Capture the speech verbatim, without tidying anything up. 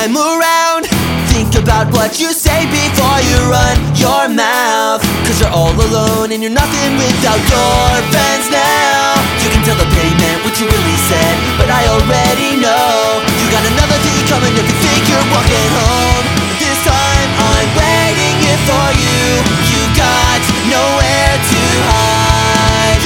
I'm around. Think about what you say before you run your mouth, cause you're all alone and you're nothing without your friends now. You can tell the pavement what you really said, but I already know you got another day coming if you think you're walking home. This time I'm waiting here for